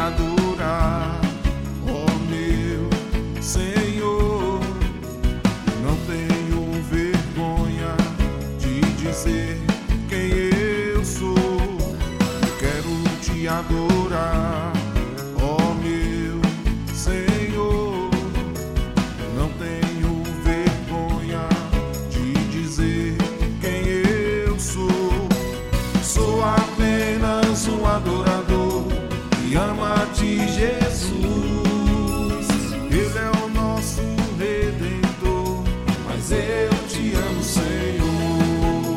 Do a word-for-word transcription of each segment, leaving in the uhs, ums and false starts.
adorar, ó meu Senhor. Não tenho vergonha de dizer quem eu sou. Quero te adorar, ó meu Senhor. Não tenho vergonha de dizer quem eu sou. Sou apenas um adorador que ama-te, Jesus. Ele é o nosso Redentor, mas eu te amo, Senhor.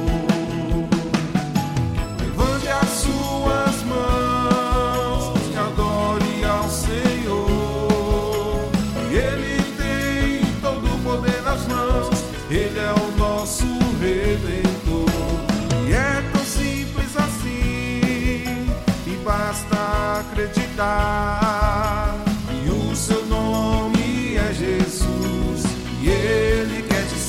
Levante as suas mãos e adore ao Senhor. Ele tem todo o poder nas mãos. Ele é o nosso Redentor. E é tão simples assim, e basta acreditar que o seu nome é Jesus e Ele quer te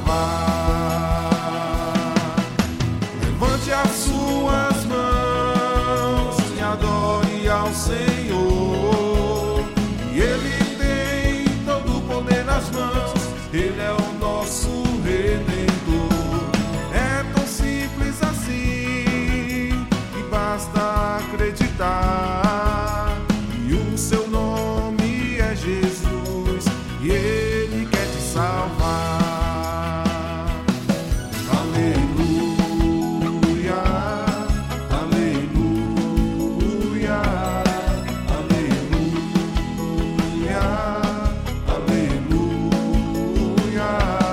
salvar. Levante as suas mãos e adore ao Senhor. E Ele tem todo o poder nas mãos. Ele é o nosso Redentor. É tão simples assim, e basta acreditar que o seu nome é Jesus e Ele quer te salvar. Aleluia, aleluia, aleluia, aleluia.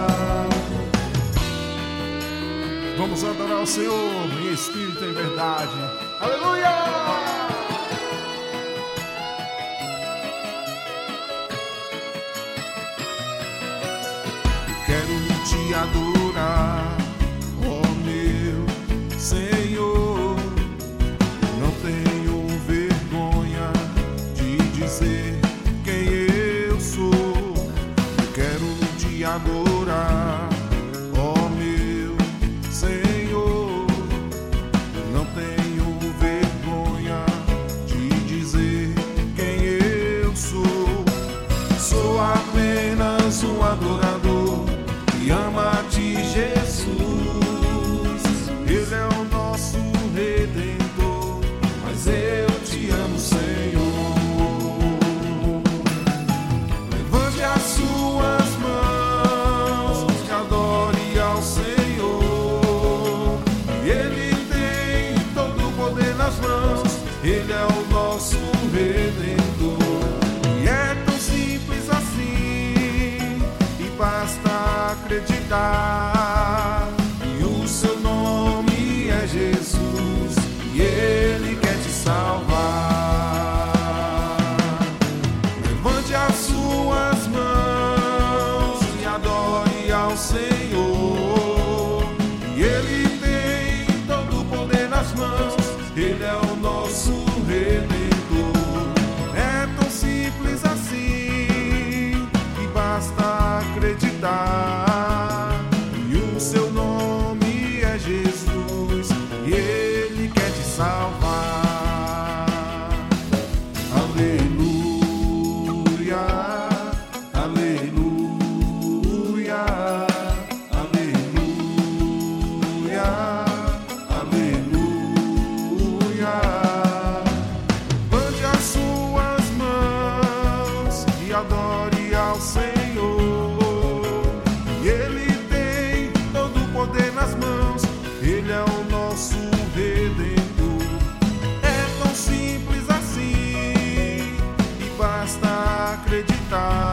Vamos adorar o Senhor em espírito e em verdade. Aleluia! Quero te adorar, ó meu Senhor. Não tenho vergonha de dizer quem eu sou. Quero te adorar, ó meu Senhor. Não tenho vergonha de dizer quem eu sou. Sou apenas um adorador que ama-te, Jesus. Ele é o nosso Redentor, mas eu te amo, Senhor. Levante as suas mãos e adore ao Senhor. E Ele tem todo o poder nas mãos. Ele é o nosso Redentor. E é tão simples assim, e basta acreditar que o seu nome é Jesus e Ele quer te salvar. Levante as suas mãos e adore ao Senhor. E Ele tem todo o poder nas mãos. Ele é o nosso Redentor. É tão simples assim, e basta acreditar que o seu nome é Jesus e Ele quer te salvar. Aleluia, aleluia, aleluia, aleluia. Levante as suas mãos e adore ao Senhor. E Ele tem todo o poder nas mãos. Ele é o nosso Redentor. É tão simples assim, e basta acreditar